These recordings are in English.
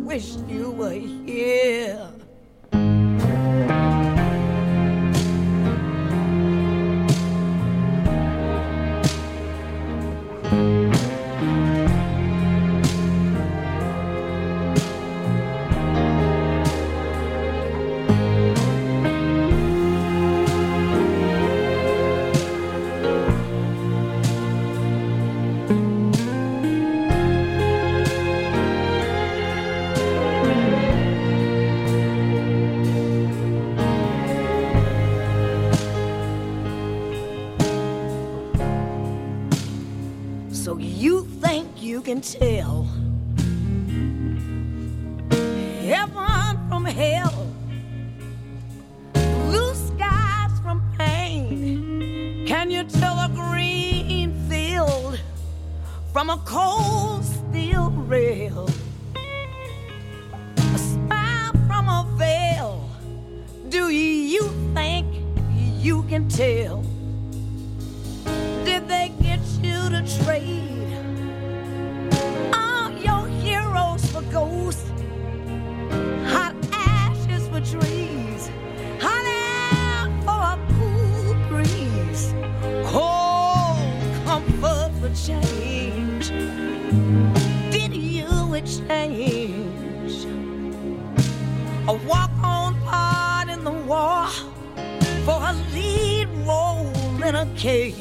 wish you were here. So you think you can tell heaven from hell, blue skies from pain? Can you tell a green field from a cold steel rail? A smile from a veil. Do you think you can tell? Did they get you to trade all your heroes for ghosts? Hot ashes for trees, hot air for a cool breeze, cold comfort for change. Did you exchange a walk-on part in the war for a lead role in a cage?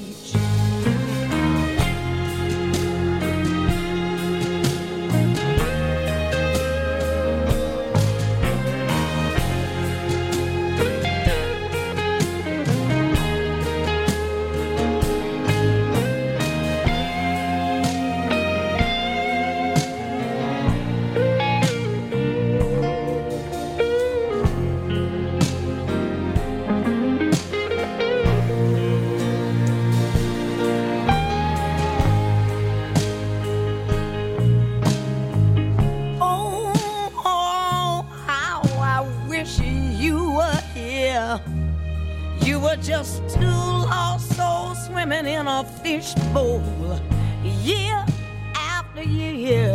You were just two lost souls swimming in a fishbowl, year after year.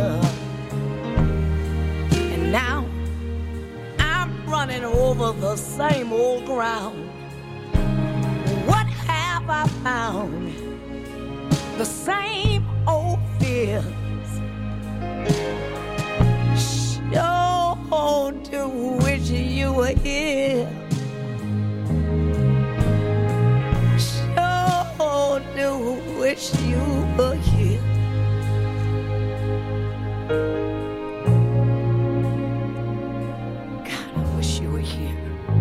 And now I'm running over the same old ground. What have I found? The same old fears. Sure do wish you were here. Do wish you were here. God, I wish you were here.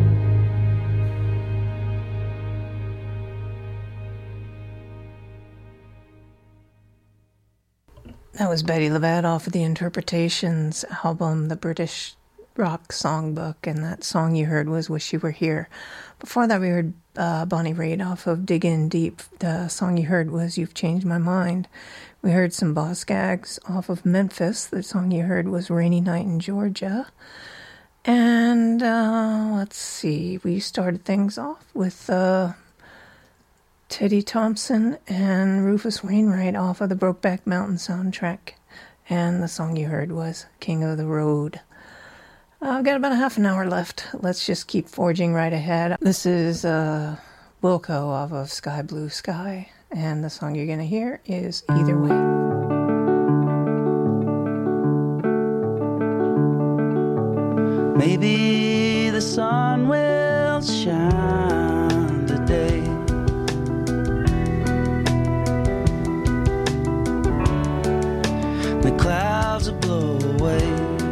That was Betty Levette off of the Interpretations album, the British Rock Songbook, and that song you heard was Wish You Were Here. Before that, we heard Bonnie Raitt off of Dig In Deep. The song you heard was You've Changed My Mind. We heard some Boz Scaggs off of Memphis. The song you heard was Rainy Night in Georgia. And let's see, we started things off with Teddy Thompson and Rufus Wainwright off of the Brokeback Mountain soundtrack. And the song you heard was King of the Road. I've got about a half an hour left. Let's just keep forging right ahead. This is Wilco off of Sky Blue Sky, and the song you're going to hear is Either Way. Maybe the sun will shine today. The clouds will blow away.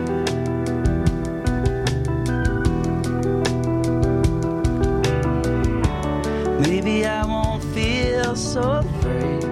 Maybe I won't feel so afraid.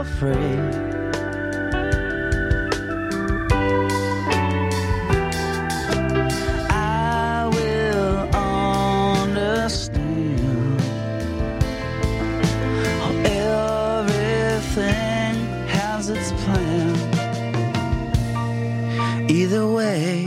afraid. I will understand how everything has its plan. Either way,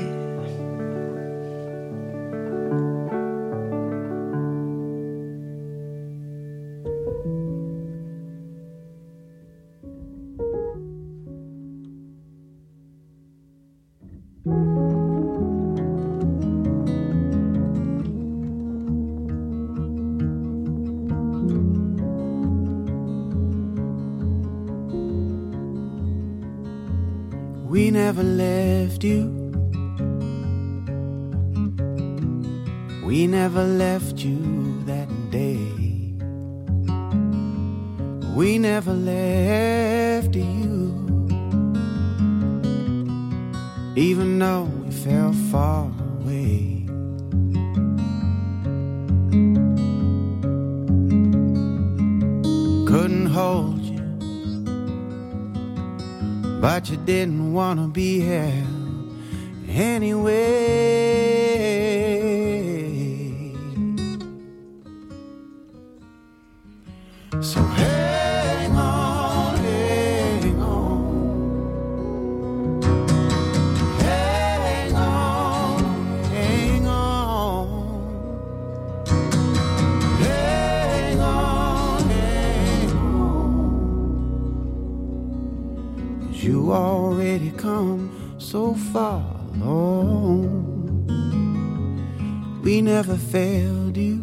we never left you. We never left you that day. We never left you, even though we fell far away. Couldn't hold you, but you didn't want to be here anyway. So hang on, hang on, hang on, hang on, hang on, hang on. 'Cause you already come so far along. We never failed you,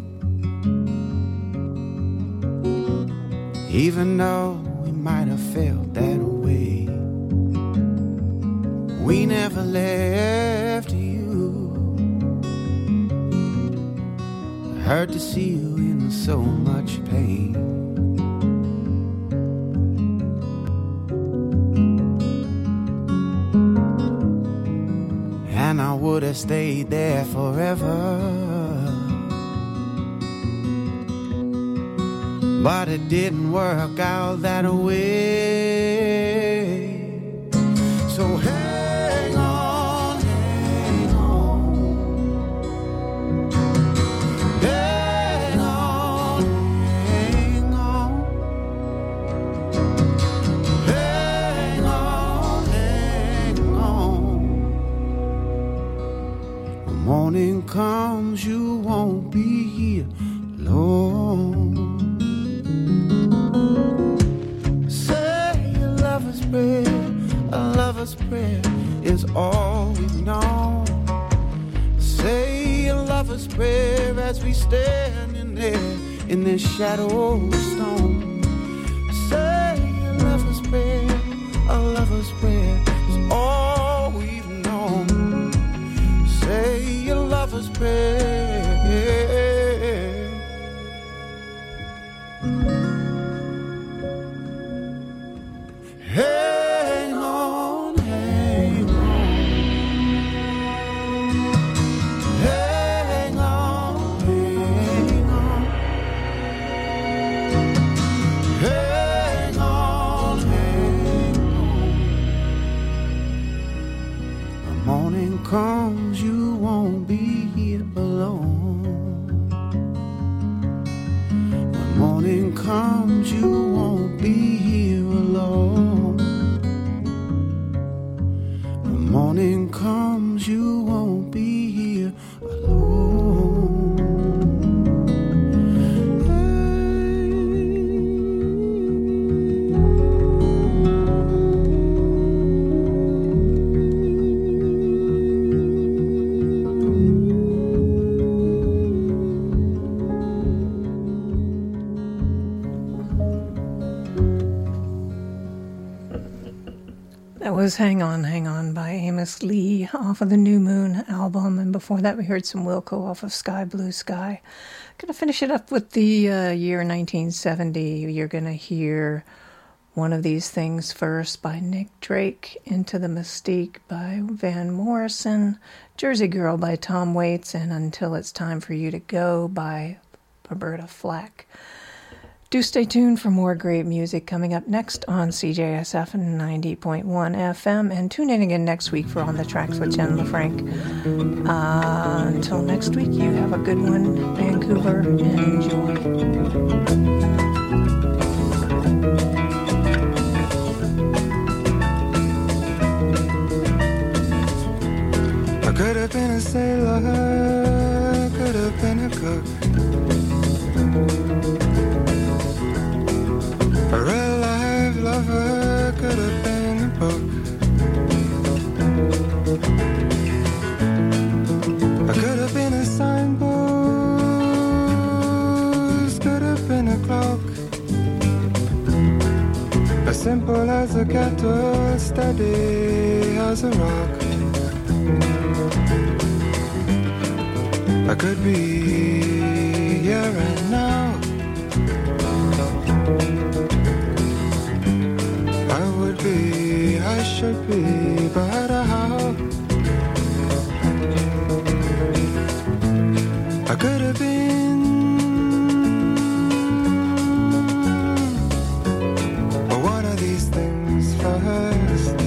even though we might have felt that way. We never left you. Hurt to see you in so much pain. And I would have stayed there forever, but it didn't work out that way. So hang on, hang on, hang on, hang on, hang on, hang on. When morning comes, you won't be here alone. A lover's prayer is all we've known. Say a lover's prayer as we stand in there in this shadow stone. Say a lover's prayer is all we've known. Say a lover's prayer. Hang on, hang on, hang on, hang on, hang on, hang on. When morning comes, you won't be here alone. When morning comes, you won't be here alone. Morning comes, you won't be here alone. That was Hang On by Amos Lee off of the New Moon album, and before that we heard some Wilco off of Sky Blue Sky. Gonna finish it up with the year 1970. You're gonna hear One of These Things First by Nick Drake, Into the Mystique by Van Morrison, Jersey Girl by Tom Waits, and Until It's Time for You to Go by Roberta Flack. Do stay tuned for more great music coming up next on CJSF 90.1 FM, and tune in again next week for On the Tracks with Jen LaFranc. Until next week, you have a good one, Vancouver, and enjoy. I could have been a sailor, could have been a cook, a real life lover, could have been a book. I could have been a signpost, could have been a clock, as simple as a kettle, steady as a rock. I could be here and now. I would be, I should be, but how? I could have been one of these things first.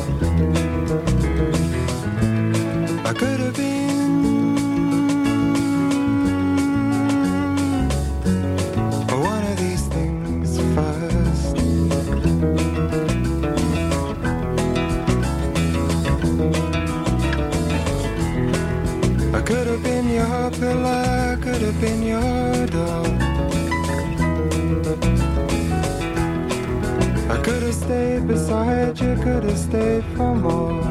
I could have been could have been your pillar, could have been your door. I could have stayed beside you, could have stayed for more.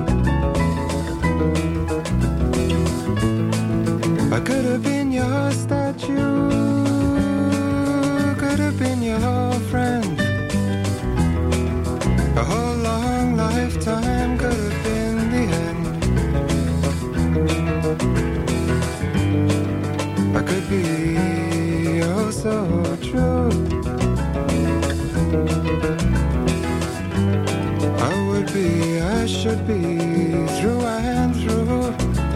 I could have been your statue, could have been your friend. A whole long lifetime could have been the end. I could be oh so true. I would be, I should be, through and through.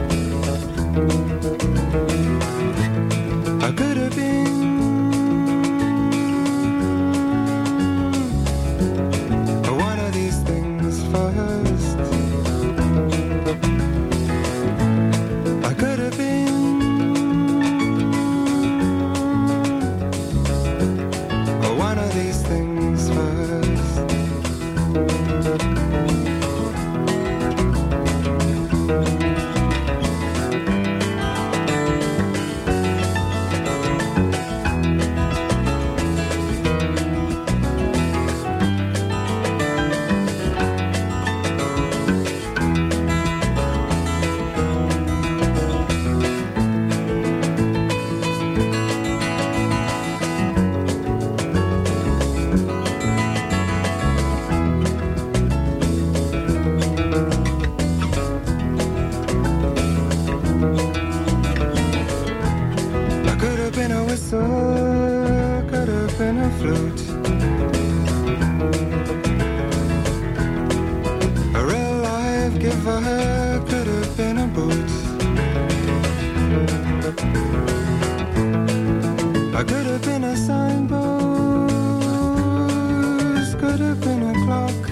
I could have been one of these things first. I could have been one of these things first. Could have been a flute, a real life giver, could have been a boot. I could have been a signpost, could have been a clock,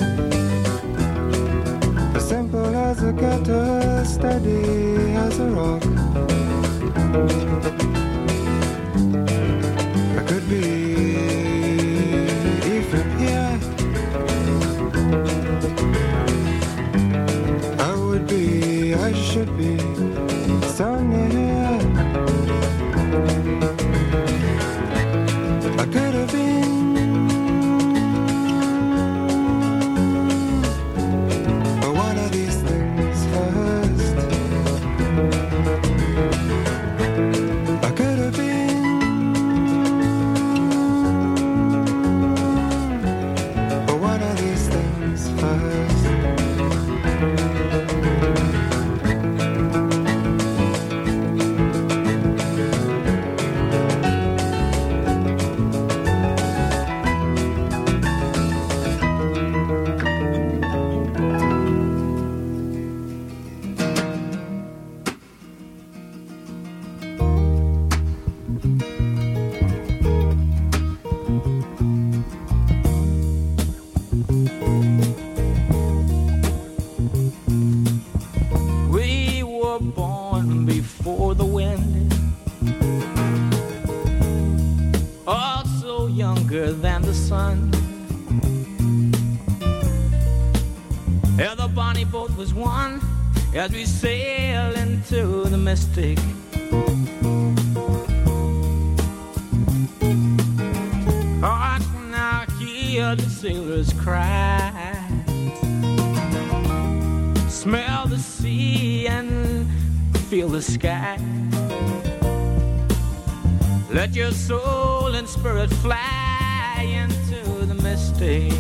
as simple as a kettle, steady as a rock. I could be even here. I would be, I should be, so near. I could have been one of these things first. I could have been one of these things first. We were born before the wind, also younger than the sun. Yeah, the bonnie boat was one as we sail into the mystic. I can now hear the sailors cry, smell the sea and feel the sky. Let your soul and spirit fly into the mystic.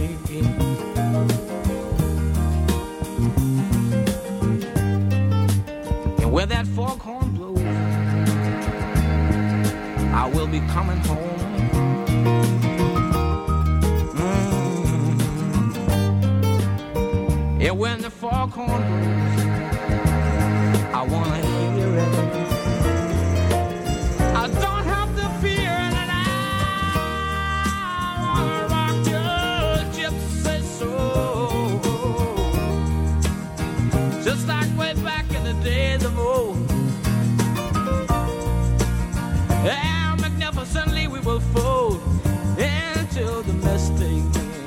And where that foghorn blows, I will be coming home. Yeah, when the foghorn blows, I wanna hear it. I don't have to fear it, and I wanna rock your gypsy soul, just like way back in the days of old. And magnificently we will fold into the mystic.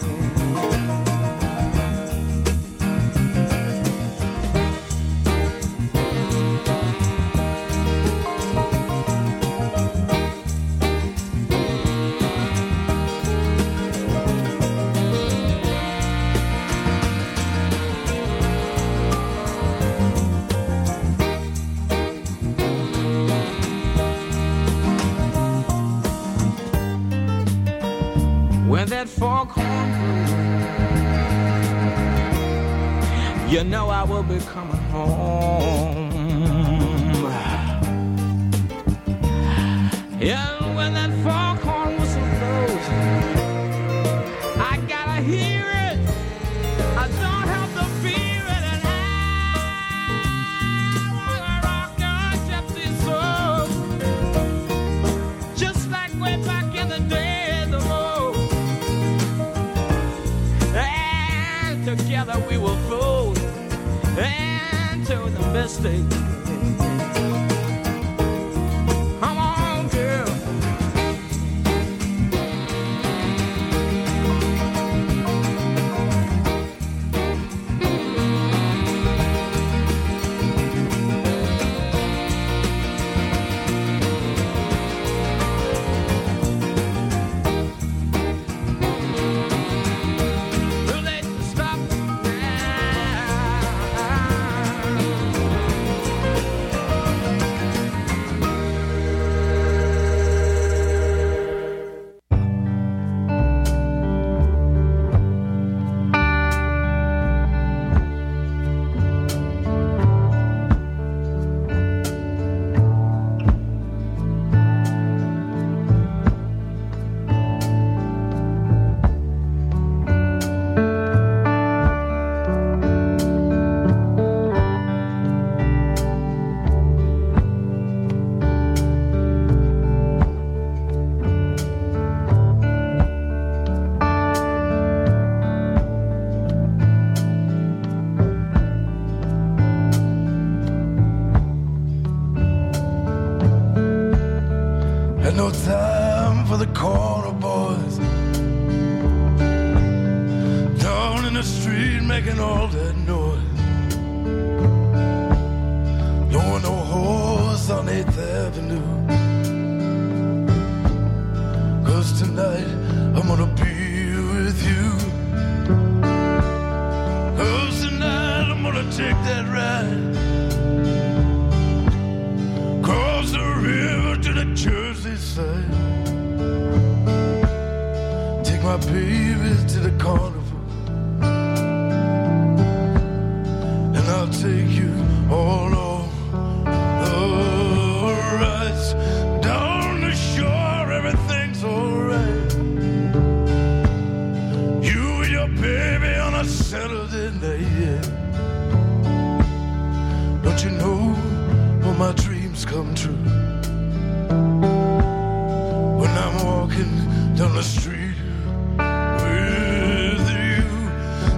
When that foghorn blows, you know I will be coming home. And when that foghorn whistle blows, I gotta hear it. I don't have to fear it, and I wanna rock your gypsy soul, just like way back in the days of old. Together we will fold into the mystic. Come on, girl. No time for the corner boys down in the street making all that noise. Blowing no horse on 8th Avenue. 'Cause tonight I'm gonna be with you. 'Cause tonight I'm gonna take that ride across the river to the Jersey side. Take my baby to the carnival, and I'll take you all on the rides. Down the shore, everything's alright. You and your baby on a Saturday night, yeah. Don't you know all my dreams come true when I'm walking down the street with you?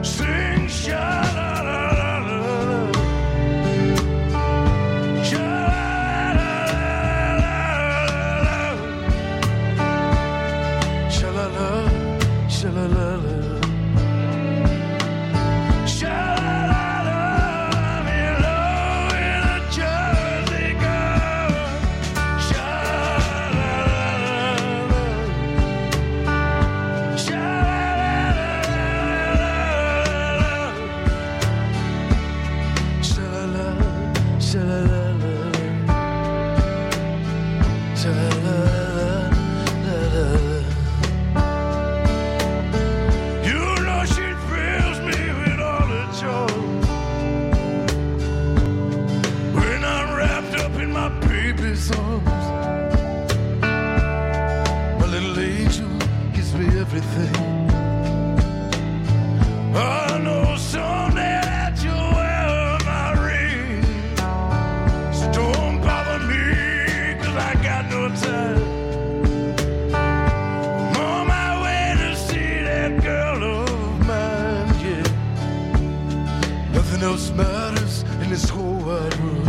else matters in this whole wide world.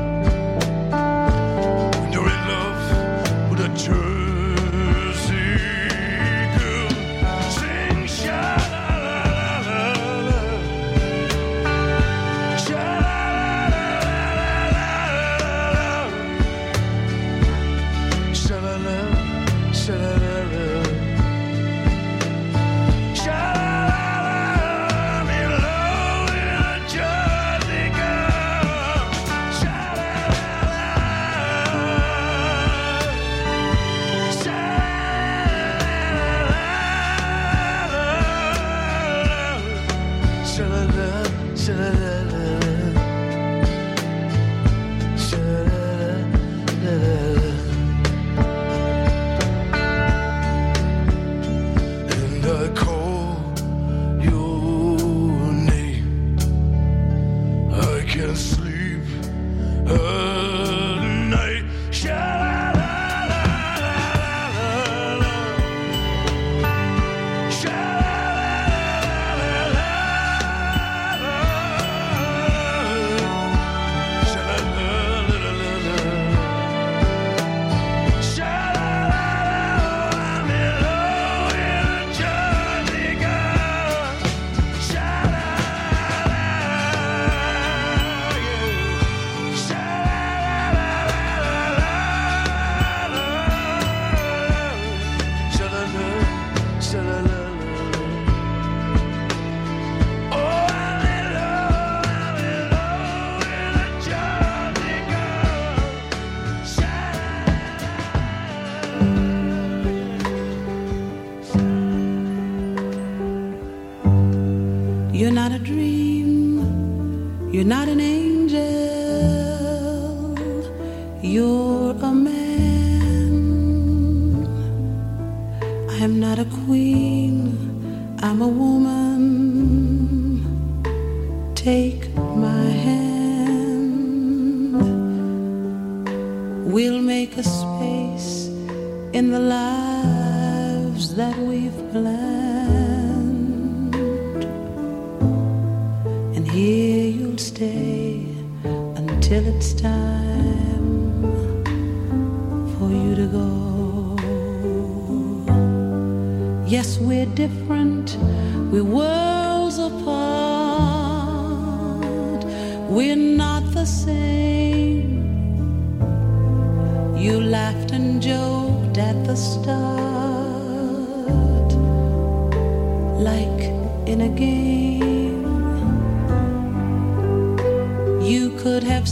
When you're in love with a Jersey girl, sing sha-la-la-la-la, sha-la-la-la-la-la, sha-la-la, sha-la-la-la. You're not a dream, you're not an angel, you're a man. I am not a queen, I'm a woman. Take my hand, we'll make a space in the lives that we've planned. Here you'll stay until it's time for you to go. Yes, we're different, we're worlds apart. We're not the same. You laughed and joked at the start, like in a game. You could have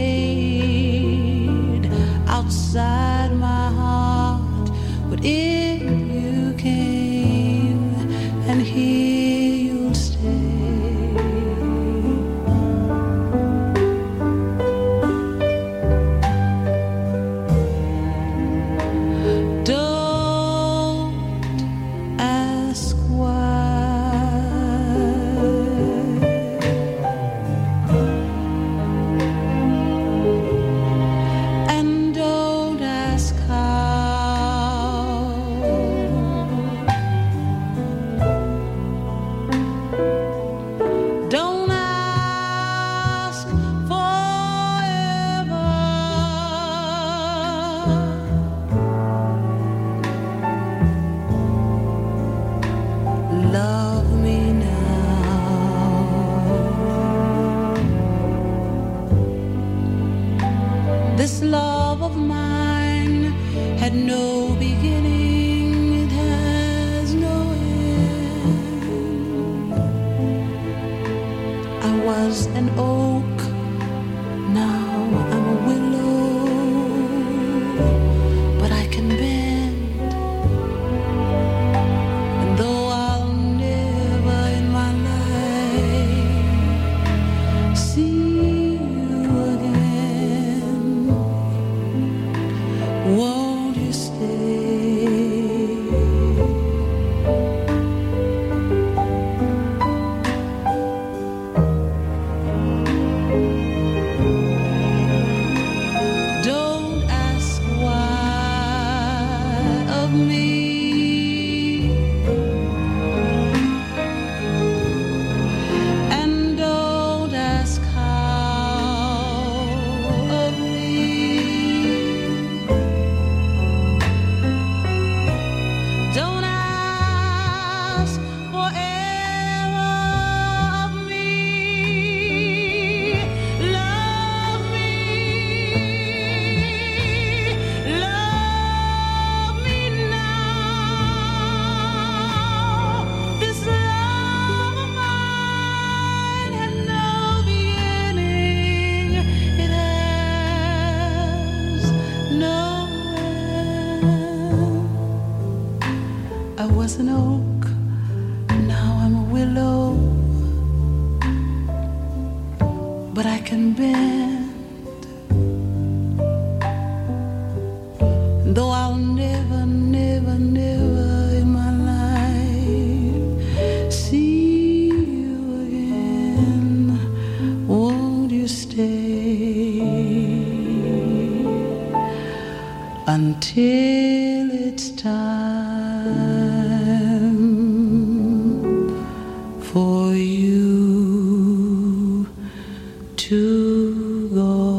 stayed outside my heart, but if you came, and here you'll stay. Don't ask why. This love of mine had no beginning, it has no end. I was an oak, now I'm a willow, but I can bend. And though I'll never in my life see you again, won't you stay? can bend. Though I'll never, never, never in my life see you again, won't you stay until it's time for you to go?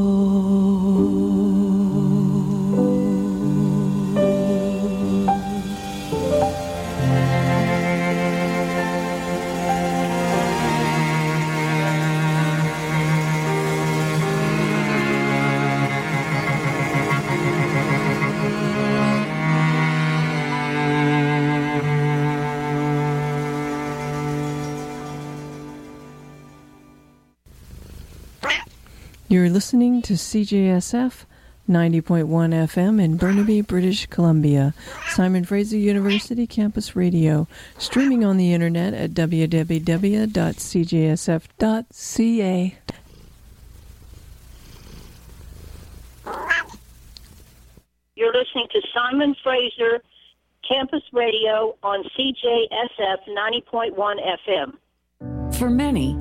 You're listening to CJSF 90.1 FM in Burnaby, British Columbia, Simon Fraser University Campus Radio, streaming on the internet at www.cjsf.ca. You're listening to Simon Fraser Campus Radio on CJSF 90.1 FM. For many,